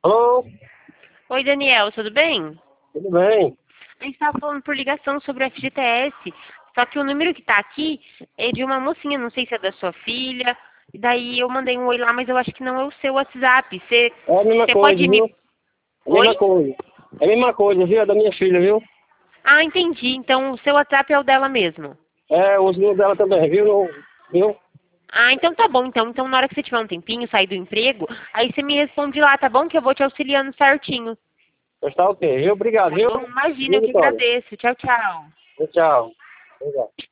Alô? Oi, Daniel, tudo bem? Tudo bem? A gente estava falando por ligação sobre o FGTS, só que o número que está aqui é de uma mocinha, não sei se é da sua filha. E daí eu mandei um oi lá, mas eu acho que não é o seu WhatsApp. É a mesma Você coisa, pode me... viu? É a Oi? mesma coisa. É a mesma coisa, viu? É da minha filha, viu? Ah, entendi. Então o seu WhatsApp é o dela mesmo. É, o uso dela também, viu? Viu? Ah, então tá bom. Então na hora que você tiver um tempinho, sair do emprego, aí você me responde lá, tá bom? Que eu vou te auxiliando certinho. Mas tá ok, viu? Obrigado, Tá viu? bom? Imagina, Viu, eu que Vitória? agradeço. Tchau, tchau. Tchau. Obrigado.